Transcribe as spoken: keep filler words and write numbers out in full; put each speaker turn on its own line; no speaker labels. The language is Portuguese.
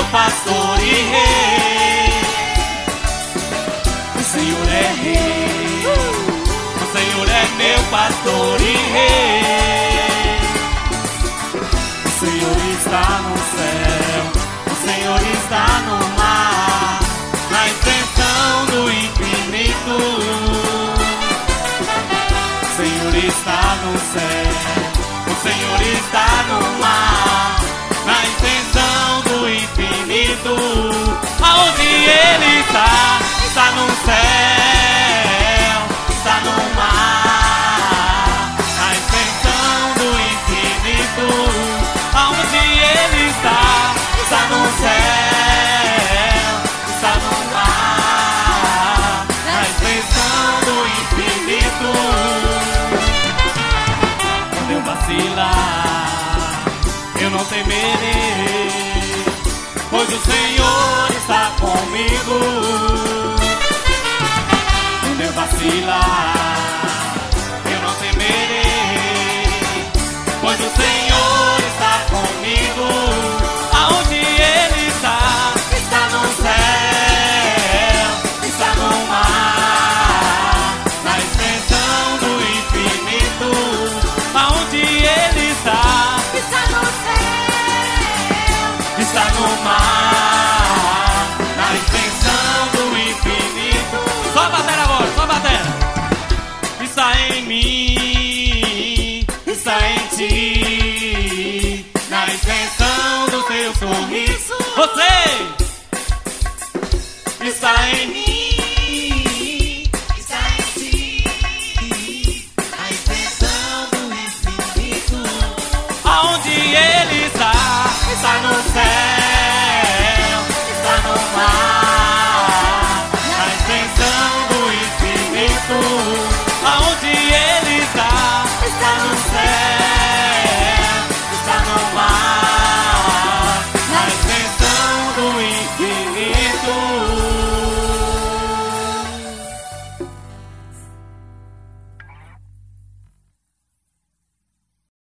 pastor e rei. O Senhor é rei, o Senhor é meu pastor e rei. O Senhor está no céu, o Senhor está no mar, na extensão do infinito. O Senhor está no céu, o Senhor está no mar, na extensão do infinito. Aonde Ele está, está no céu, está no mar, na extensão do infinito. Aonde Ele está, está no céu, está no mar, na extensão do infinito. Quando eu vacilar, eu não temerei, pois o Senhor está comigo. Quando eu vacilar, eu não temerei, pois o Senhor está comigo. Aonde Ele está, está no céu, está no mar, na extensão do infinito. Aonde Ele está,
Está no céu,
está no mar, na extensão do infinito. Só a bateria agora, só a bateria. Está em mim, está em ti, na extensão do teu sorriso. Você está em mim,
está em ti, a extensão do infinito.
aonde Ele está, está no céu.